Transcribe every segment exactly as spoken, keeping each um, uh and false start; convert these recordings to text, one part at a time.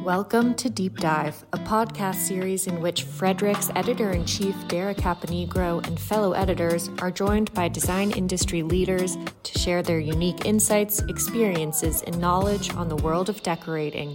Welcome to Deep Dive, a podcast series in which Fredrik's editor-in-chief Dara Caponigro and fellow editors are joined by design industry leaders to share their unique insights, experiences, and knowledge on the world of decorating.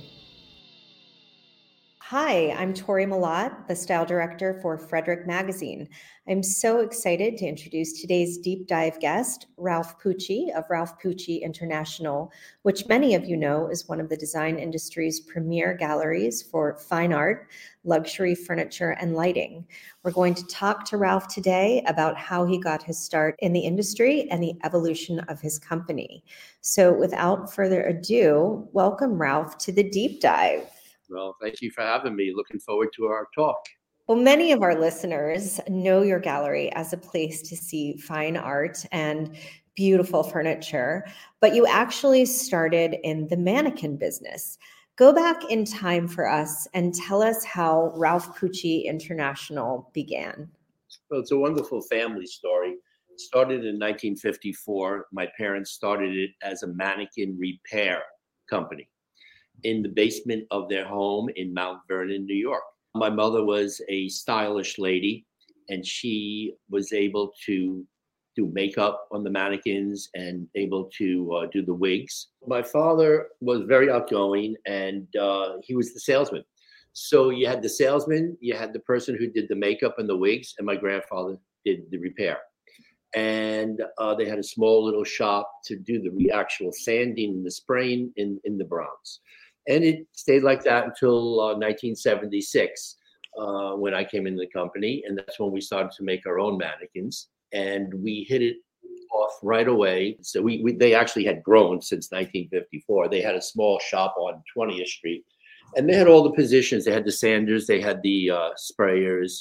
Hi, I'm Tori Malat, the style director for Fredrik Magazine. I'm so excited to introduce today's deep dive guest, Ralph Pucci of Ralph Pucci International, which many of you know is one of the design industry's premier galleries for fine art, luxury furniture, and lighting. We're going to talk to Ralph today about how he got his start in the industry and the evolution of his company. So without further ado, welcome Ralph to the deep dive. Well, thank you for having me. Looking forward to our talk. Well, many of our listeners know your gallery as a place to see fine art and beautiful furniture, but you actually started in the mannequin business. Go back in time for us and tell us how Ralph Pucci International began. Well, it's a wonderful family story. It started in nineteen fifty-four. My parents started it as a mannequin repair company in the basement of their home in Mount Vernon, New York. My mother was a stylish lady, and she was able to do makeup on the mannequins and able to uh, do the wigs. My father was very outgoing, and uh, he was the salesman. So you had the salesman, you had the person who did the makeup and the wigs, and my grandfather did the repair. And uh, they had a small little shop to do the actual sanding and the spraying in, in the Bronx. And it stayed like that until uh, nineteen seventy-six, uh, when I came into the company. And that's when we started to make our own mannequins. And we hit it off right away. So we, we they actually had grown since nineteen fifty-four. They had a small shop on twentieth street. And they had all the positions. They had the sanders. They had the uh, sprayers.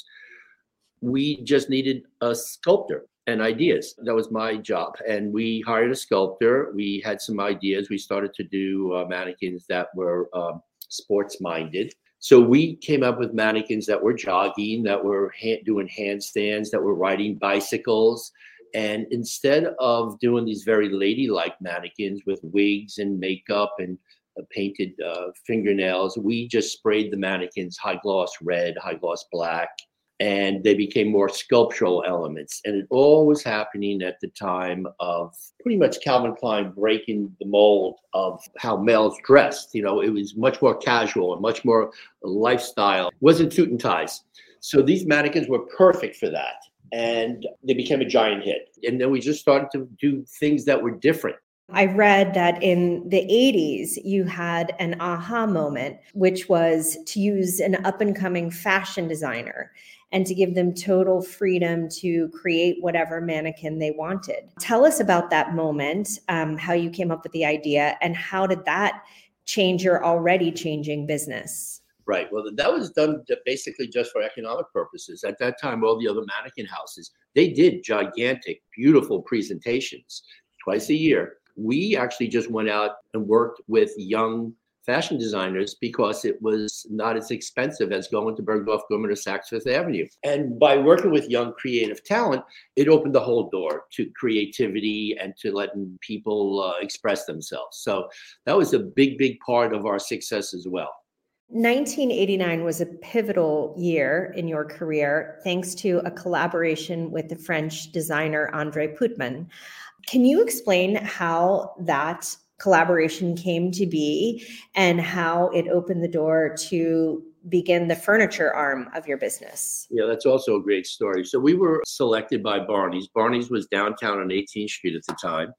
We just needed a sculptor and ideas. That was my job. And we hired a sculptor. We had some ideas. We started to do uh, mannequins that were um, sports minded. So we came up with mannequins that were jogging, that were hand, doing handstands, that were riding bicycles. And instead of doing these very ladylike mannequins with wigs and makeup and uh, painted uh, fingernails, we just sprayed the mannequins high gloss red, high gloss black, and they became more sculptural elements. And it all was happening at the time of pretty much Calvin Klein breaking the mold of how males dressed. You know, it was much more casual and much more lifestyle. It wasn't suit and ties. So these mannequins were perfect for that. And they became a giant hit. And then we just started to do things that were different. I read that in the eighties, you had an aha moment, which was to use an up-and-coming fashion designer and to give them total freedom to create whatever mannequin they wanted. Tell us about that moment, um, how you came up with the idea, and how did that change your already changing business? Right. Well, that was done basically just for economic purposes. At that time, all the other mannequin houses, they did gigantic, beautiful presentations twice a year. We actually just went out and worked with young fashion designers because it was not as expensive as going to Bergdorf Goodman or Saks Fifth Avenue. And by working with young creative talent, it opened the whole door to creativity and to letting people uh, express themselves. So that was a big, big part of our success as well. nineteen eighty-nine was a pivotal year in your career, thanks to a collaboration with the French designer Andre Putman. Can you explain how that collaboration came to be and how it opened the door to begin the furniture arm of your business? Yeah, that's also a great story. So we were selected by Barney's. Barney's was downtown on eighteenth street at the time,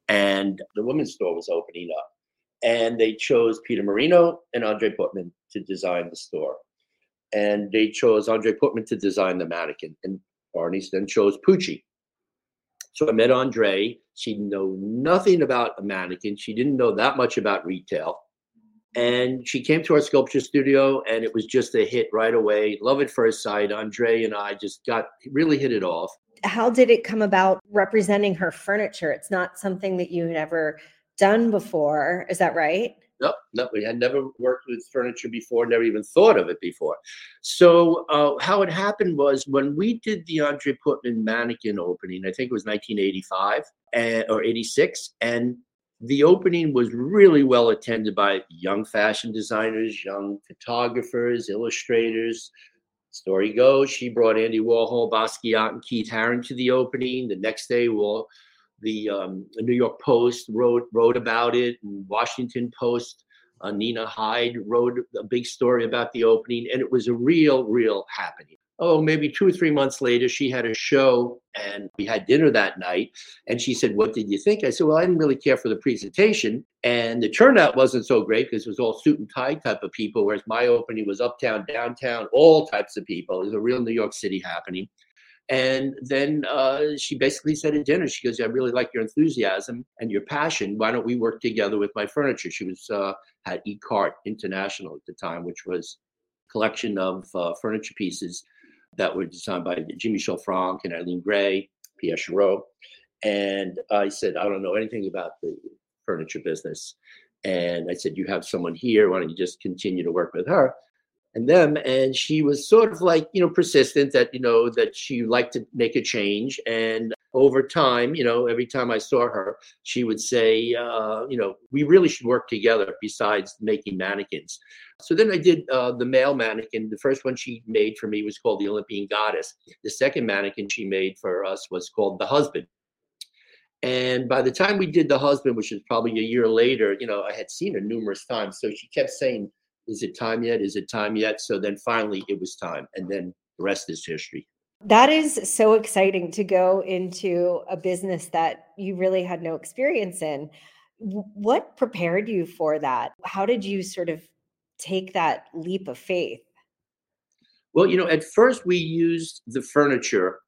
and the women's store was opening up. And they chose Peter Marino and Andre Putman to design the store. And they chose Andre Putman to design the mannequin. And Barney's then chose Pucci. So I met Andre. She knew nothing about a mannequin. She didn't know that much about retail. And she came to our sculpture studio, and it was just a hit right away. Love at first sight. Andre and I just got really hit it off. How did it come about representing her furniture? It's not something that you had ever done before. Is that right? No, no, we had never worked with furniture before, never even thought of it before. So uh, how it happened was when we did the Andre Putman mannequin opening, I think it was nineteen eighty-five and, or eighty-six, and The opening was really well attended by young fashion designers, young photographers, illustrators. Story goes, she brought Andy Warhol, Basquiat, and Keith Haring to the opening. The next day, well, the um, New York Post wrote wrote about it, and Washington Post, uh, Nina Hyde wrote a big story about the opening, and it was a real, real happening. Oh, maybe two or three months later, she had a show, and we had dinner that night. And she said, "What did you think?" I said, "Well, I didn't really care for the presentation, and the turnout wasn't so great because it was all suit and tie type of people, whereas my opening was uptown, downtown, all types of people. It was a real New York City happening." And then uh, she basically said at dinner, she goes, "I really like your enthusiasm and your passion. Why don't we work together with my furniture?" She was uh, had E-Cart International at the time, which was a collection of uh, furniture pieces that were designed by Jean-Michel Franck and Eileen Gray, Pierre Chareau. And I said, "I don't know anything about the furniture business." And I said, "You have someone here. Why don't you just continue to work with her and them?" And she was sort of like, you know, persistent that, you know, that she liked to make a change. And over time, you know, every time I saw her, she would say, uh, you know, "We really should work together besides making mannequins." So then I did uh, the male mannequin. The first one she made for me was called the Olympian Goddess. The second mannequin she made for us was called the Husband. And by the time we did the Husband, which was probably a year later, you know, I had seen her numerous times. So she kept saying, "Is it time yet? Is it time yet?" So then finally it was time. And then the rest is history. That is so exciting to go into a business that you really had no experience in. W- What prepared you for that? How did you sort of take that leap of faith? Well, you know, at first we used the furniture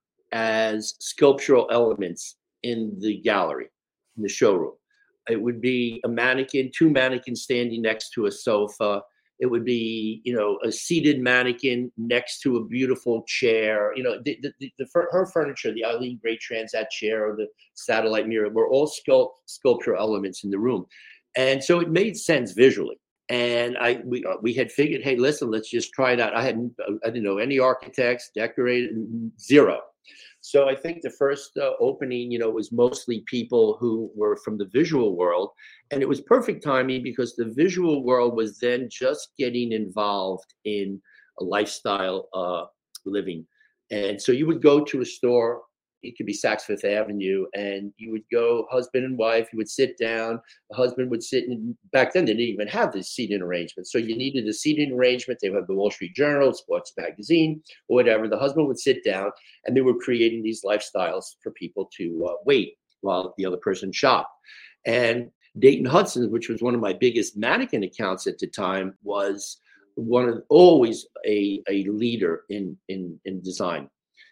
as sculptural elements in the gallery, in the showroom. It would be a mannequin, two mannequins standing next to a sofa. It would be, you know, a seated mannequin next to a beautiful chair. You know, the, the, the, the her furniture, the Eileen Gray Transat chair or the satellite mirror, were all sculpt, sculptural elements in the room. And so it made sense visually. And I we uh, we had figured, hey, listen, let's just try it out. I hadn't I didn't know any architects, decorated, zero. So I think the first uh, opening, you know, was mostly people who were from the visual world, and it was perfect timing because the visual world was then just getting involved in a lifestyle uh, living, and so you would go to a store. It could be Saks Fifth Avenue, and you would go husband and wife. You would sit down. The husband would sit in. Back then, they didn't even have this seating arrangement, so you needed a seating arrangement. They would have the Wall Street Journal, Sports Magazine, or whatever. The husband would sit down, and they were creating these lifestyles for people to uh, wait while the other person shopped. And Dayton Hudson, which was one of my biggest mannequin accounts at the time, was one of always a, a leader in, in in design.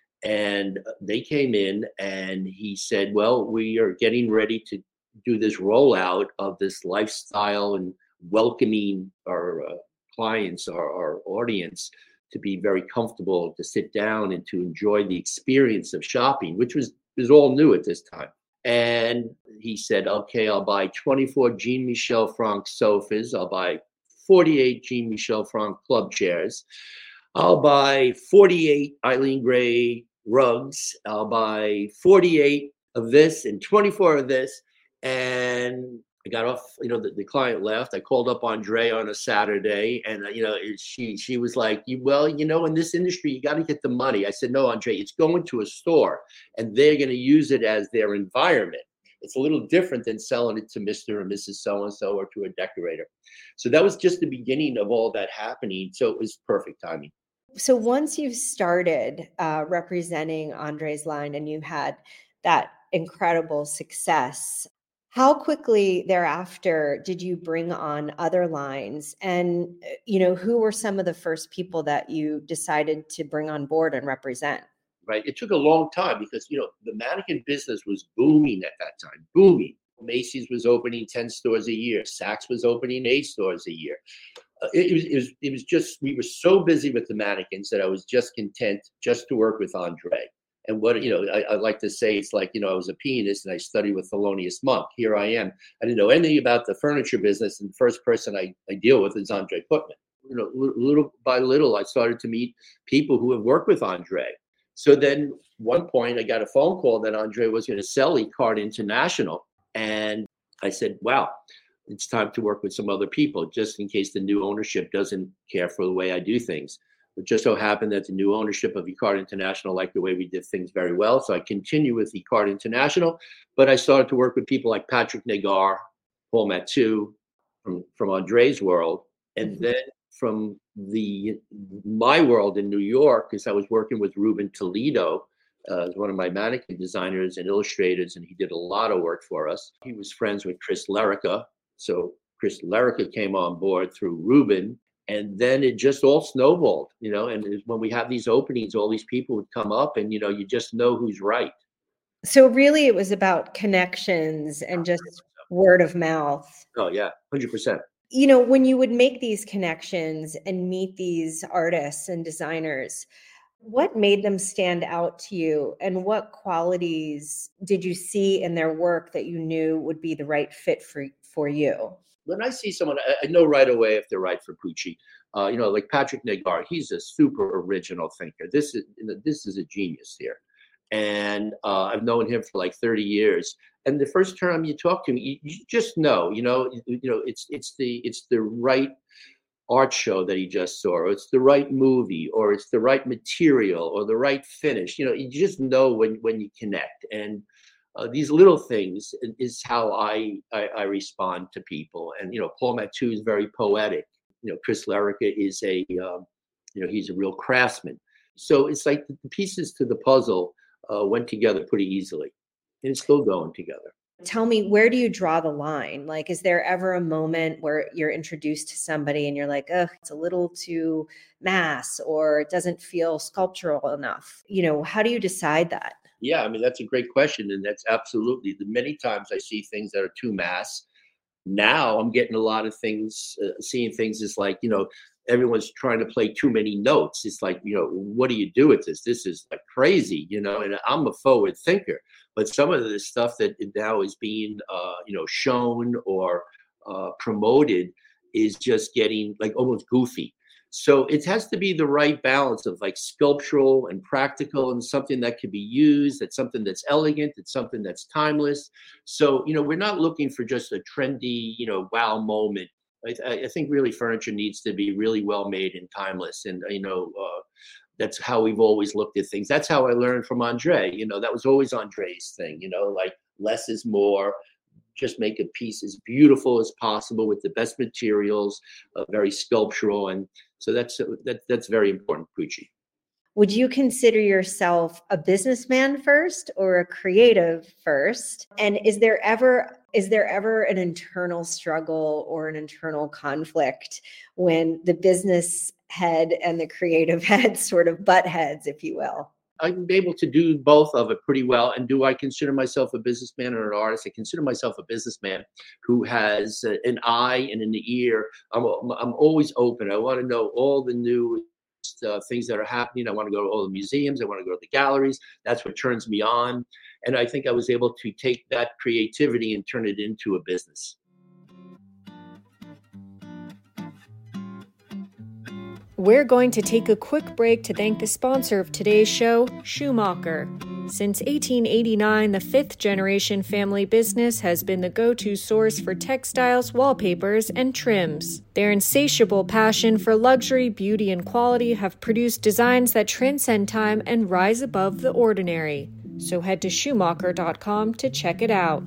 And they came in and he said, "Well, we are getting ready to do this rollout of this lifestyle and welcoming our uh, clients, our, our audience, to be very comfortable, to sit down and to enjoy the experience of shopping," which was, was all new at this time. And he said, "Okay, I'll buy twenty-four Jean Michel Franck sofas. I'll buy forty-eight Jean Michel Franck club chairs. I'll buy forty-eight Eileen Gray rugs. I'll buy forty-eight of this and twenty-four of this." And I got off, you know, the, the client left. I called up Andre on a Saturday, and, uh, you know, it, she she was like, "You well, you know, in this industry, you got to get the money." I said, "No, Andre, it's going to a store, and they're going to use it as their environment. It's a little different than selling it to Mister or Missus So-and-so or to a decorator." So that was just the beginning of all that happening. So it was perfect timing. So once you've started uh, representing Andre's line and you had that incredible success, how quickly thereafter did you bring on other lines? And, uh, you know, who were some of the first people that you decided to bring on board and represent? Right. It took a long time because, you know, the mannequin business was booming at that time, booming. Macy's was opening ten stores a year. Saks was opening eight stores a year. Uh, it, it, was, it was it was just, we were so busy with the mannequins that I was just content just to work with Andre. And what, you know, I, I like to say, it's like, you know, I was a pianist and I studied with Thelonious Monk. Here I am. I didn't know anything about the furniture business. And the first person I, I deal with is Andre Putman. You know, little by little, I started to meet people who have worked with Andre. So then one point I got a phone call that Andre was going to sell E-Cart International. And I said, wow, it's time to work with some other people just in case the new ownership doesn't care for the way I do things. It just so happened that the new ownership of eCard International liked the way we did things very well. So I continue with eCard International, but I started to work with people like Patrick Nagar, Paul Mathieu from, from Andre's world. And Mhm. then from the my world in New York, because I was working with Ruben Toledo, uh, as one of my mannequin designers and illustrators, and he did a lot of work for us. He was friends with Chris Lerica. So Chris Lerica came on board through Ruben, and then it just all snowballed, you know. And it- when we have these openings, all these people would come up, and you know, you just know who's right. So really it was about connections and just word of mouth. Oh yeah, one hundred percent. You know, when you would make these connections and meet these artists and designers, what made them stand out to you, and what qualities did you see in their work that you knew would be the right fit for for you? When I see someone, I, I know right away if they're right for Pucci. Uh, you know, like Patrick Nagar, he's a super original thinker. This is you know, this is a genius here, and uh, I've known him for like thirty years. And the first time you talk to him, you, you just know, you know, you, you know, it's it's the it's the right art show that he just saw, or it's the right movie, or it's the right material, or the right finish. You know, you just know when when you connect. And uh, these little things is how I, I I respond to people. And you know, Paul Mathieu is very poetic. You know, Chris Lerica is a um, you know he's a real craftsman. So it's like the pieces to the puzzle uh, went together pretty easily, and it's still going together. Tell me, where do you draw the line? Like, is there ever a moment where you're introduced to somebody and you're like, oh, it's a little too mass, or it doesn't feel sculptural enough? You know, how do you decide that? Yeah, I mean that's a great question, and that's absolutely the many times I see things that are too mass. Now I'm getting a lot of things, uh, seeing things as like, you know, everyone's trying to play too many notes. It's like, you know, what do you do with this? This is like crazy, you know, and I'm a forward thinker, but some of the stuff that now is being, uh, you know, shown or uh, promoted is just getting like almost goofy. So it has to be the right balance of like sculptural and practical and something that can be used, that's something that's elegant, it's something that's timeless. So, you know, we're not looking for just a trendy, you know, wow moment. I, I think really furniture needs to be really well made and timeless. And, you know, uh, that's how we've always looked at things. That's how I learned from Andre. You know, that was always Andre's thing, you know, like less is more. Just make a piece as beautiful as possible with the best materials, uh, very sculptural. And so that's, uh, that, that's very important, Pucci. Would you consider yourself a businessman first or a creative first? And is there ever is there ever an internal struggle or an internal conflict when the business head and the creative head sort of butt heads, if you will? I'm able to do both of it pretty well. And do I consider myself a businessman or an artist? I consider myself a businessman who has uh, an eye and an ear. I'm, I'm always open. I want to know all the new uh, things that are happening. I want to go to all the museums. I want to go to the galleries. That's what turns me on. And I think I was able to take that creativity and turn it into a business. We're going to take a quick break to thank the sponsor of today's show, Schumacher. Since eighteen eighty-nine, the fifth generation family business has been the go-to source for textiles, wallpapers, and trims. Their insatiable passion for luxury, beauty, and quality have produced designs that transcend time and rise above the ordinary. So head to Schumacher dot com to check it out.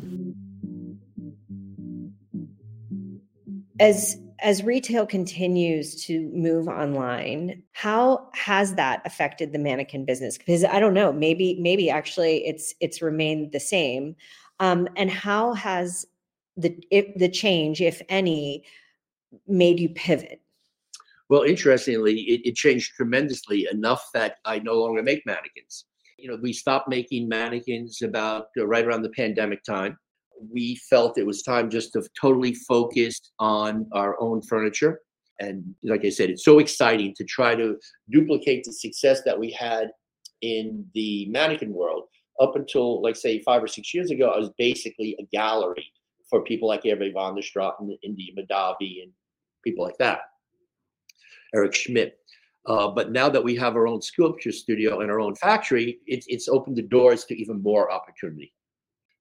As as retail continues to move online, how has that affected the mannequin business? Because I don't know, maybe maybe actually it's it's remained the same. Um, and how has the if the change, if any, made you pivot? Well, interestingly, it, it changed tremendously enough that I no longer make mannequins. You know, we stopped making mannequins about uh, right around the pandemic time. We felt it was time just to totally focus on our own furniture. And like I said, it's so exciting to try to duplicate the success that we had in the mannequin world. Up until, like, say, five or six years ago, I was basically a gallery for people like Hervé van der Straat and India Madavi and people like that, Eric Schmidt. Uh, but now that we have our own sculpture studio and our own factory, it's it's opened the doors to even more opportunity.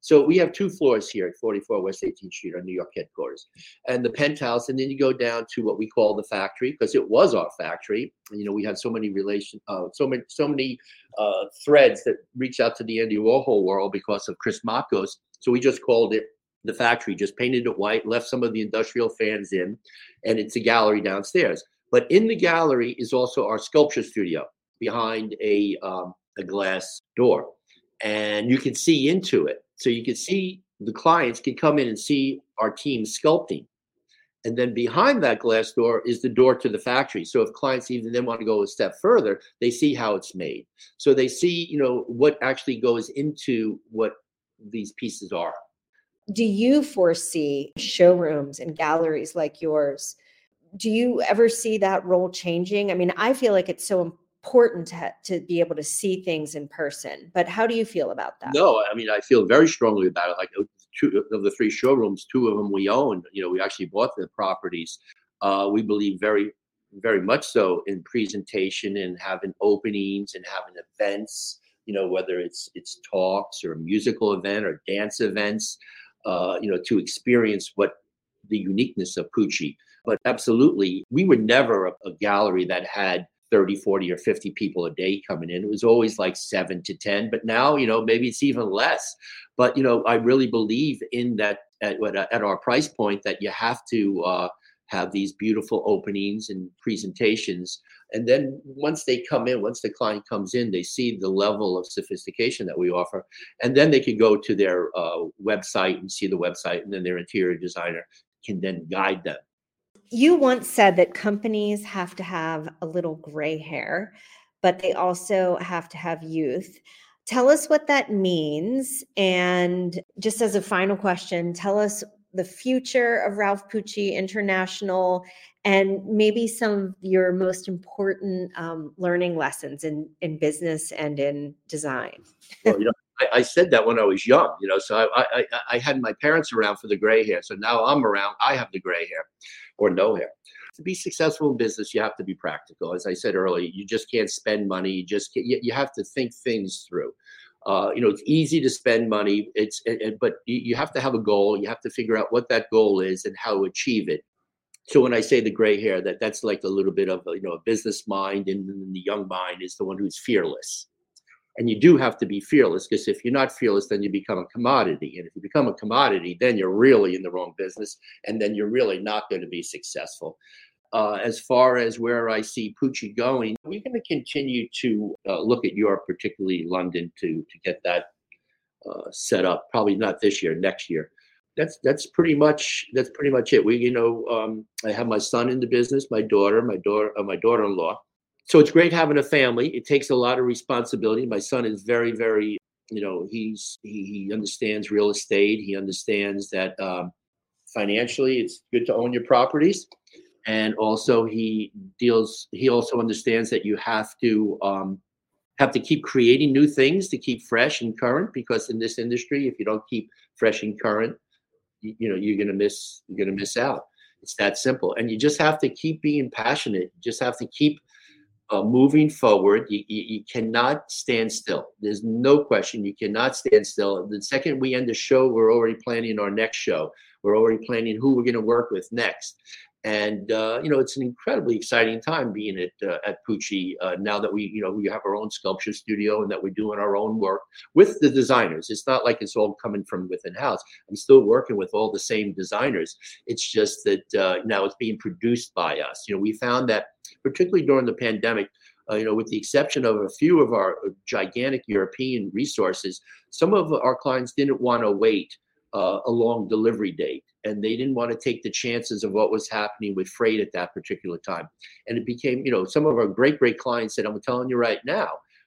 So we have two floors here at forty-four West eighteenth Street, our New York headquarters, and the penthouse. And then you go down to what we call the factory, because it was our factory. You know, we had so many relation, uh, so many, so many uh, threads that reach out to the Andy Warhol world because of Chris Makos. So we just called it the factory, just painted it white, left some of the industrial fans in, and it's a gallery downstairs. But in the gallery is also our sculpture studio behind a um, a glass door, and you can see into it. So you can see the clients can come in and see our team sculpting. And then behind that glass door is the door to the factory. So if clients even then want to go a step further, they see how it's made. So they see, you know, what actually goes into what these pieces are. Do you foresee showrooms and galleries like yours? Do you ever see that role changing? I mean, I feel like it's so important to, ha- to be able to see things in person, but how do you feel about that? No, I mean, I feel very strongly about it. Like two of the three showrooms, two of them we own. You know, we actually bought the properties. Uh, we believe very, very much so in presentation and having openings and having events. You know, whether it's it's talks or a musical event or dance events. Uh, you know, to experience what the uniqueness of Pucci. But absolutely, we were never a, a gallery that had thirty, forty, or fifty people a day coming in. It was always like seven to ten. But now, you know, maybe it's even less. But, you know, I really believe in that at, at our price point that you have to uh, have these beautiful openings and presentations. And then once they come in, once the client comes in, they see the level of sophistication that we offer. And then they can go to their uh, website and see the website, and then their interior designer can then guide them. You once said that companies have to have a little gray hair, but they also have to have youth. Tell us what that means. And just as a final question, tell us the future of Ralph Pucci International and maybe some of your most important um, learning lessons in, in business and in design. Well, you know, I, I said that when I was young, you know, so I, I, I had my parents around for the gray hair. So now I'm around, I have the gray hair or no hair. To be successful in business, you have to be practical. As I said earlier, you just can't spend money. You just can't, you, you have to think things through. Uh, you know, it's easy to spend money. It's, it, it, but you, you have to have a goal. You have to figure out what that goal is and how to achieve it. So when I say the gray hair, that that's like a little bit of a, you know, a business mind, and the young mind is the one who's fearless. And you do have to be fearless, because if you're not fearless, then you become a commodity. And if you become a commodity, then you're really in the wrong business, and then you're really not going to be successful. Uh, as far as where I see Pucci going, we're going to continue to uh, look at Europe, particularly London, to to get that uh, set up. Probably not this year, next year. That's that's pretty much that's pretty much it. We, you know, um, I have my son in the business, my daughter, my daughter, uh, my daughter-in-law. So it's great having a family. It takes a lot of responsibility. My son is very, very, you know, he's he, he understands real estate. He understands that um, financially, it's good to own your properties. And also he deals, he also understands that you have to um, have to keep creating new things to keep fresh and current, because in this industry, if you don't keep fresh and current, you, you know, you're going to miss, you're going to miss out. It's that simple. And you just have to keep being passionate. You just have to keep uh, moving forward. You, you, you cannot stand still. There's no question. You cannot stand still. The second we end the show, we're already planning our next show. We're already planning who we're going to work with next. And, uh, you know, it's an incredibly exciting time being at uh, at Pucci uh, now that we, you know, we have our own sculpture studio and that we're doing our own work with the designers. It's not like it's all coming from within house. I'm still working with all the same designers. It's just that uh, now it's being produced by us. You know, we found that particularly during the pandemic, uh, you know, with the exception of a few of our gigantic European resources, some of our clients didn't want to wait Uh, a long delivery date, and they didn't want to take the chances of what was happening with freight at that particular time. And it became, you know, some of our great, great clients said, I'm telling you right now,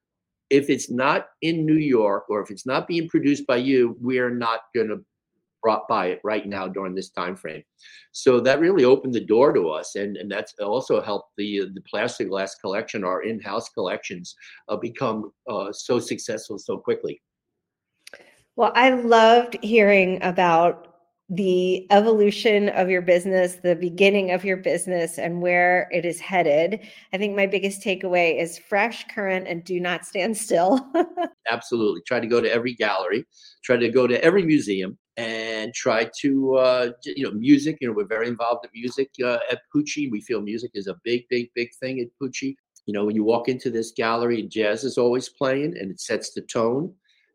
if it's not in New York or if it's not being produced by you, we're not going to buy it right now during this time frame. So that really opened the door to us, and, and that's also helped the the Plastiglass collection, our in-house collections, uh, become uh, so successful so quickly. Well, I loved hearing about the evolution of your business, the beginning of your business, and where it is headed. I think my biggest takeaway is fresh, current, and do not stand still. Absolutely. Try to go to every gallery, try to go to every museum, and try to, uh, you know, music. You know, we're very involved in music uh, at Pucci. We feel music is a big, big, big thing at Pucci. You know, when you walk into this gallery, jazz is always playing, and it sets the tone.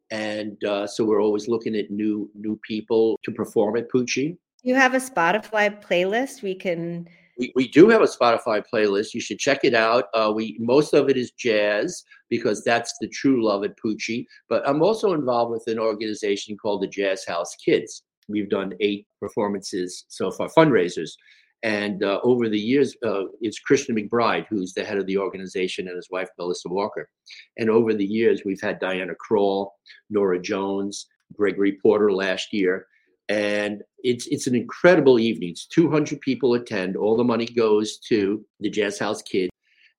And uh, so we're always looking at new new people to perform at Pucci. You have a Spotify playlist we can. We, we do have a Spotify playlist. You should check it out. Uh, we most of it is jazz because that's the true love at Pucci. But I'm also involved with an organization called the Jazz House Kids. We've done eight performances so far, fundraisers. And uh, over the years, uh, it's Christian McBride, who's the head of the organization, and his wife, Melissa Walker. And over the years, we've had Diana Krall, Nora Jones, Gregory Porter last year. And it's it's an incredible evening. It's two hundred people attend. All the money goes to the Jazz House Kids.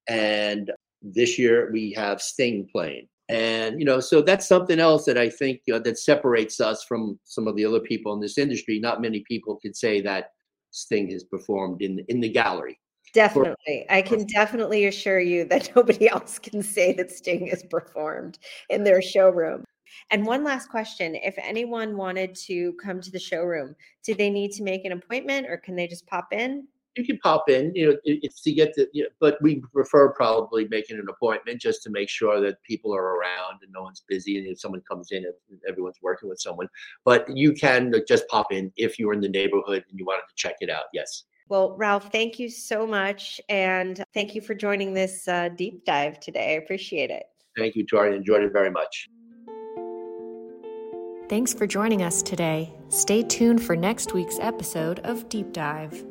And this year, we have Sting playing. And, you know, so that's something else that I think uh, that separates us from some of the other people in this industry. Not many people could say that Sting has performed in in the gallery. Definitely. I can definitely assure you that nobody else can say that Sting has performed in their showroom. And one last question. If anyone wanted to come to the showroom, do they need to make an appointment or can they just pop in? You can pop in, you know, it's to get the, you know, but we prefer probably making an appointment just to make sure that people are around and no one's busy. And if someone comes in, everyone's working with someone. But you can just pop in if you're in the neighborhood and you wanted to check it out. Yes. Well, Ralph, thank you so much. And thank you for joining this uh, deep dive today. I appreciate it. Thank you, Tori. I enjoyed it very much. Thanks for joining us today. Stay tuned for next week's episode of Deep Dive.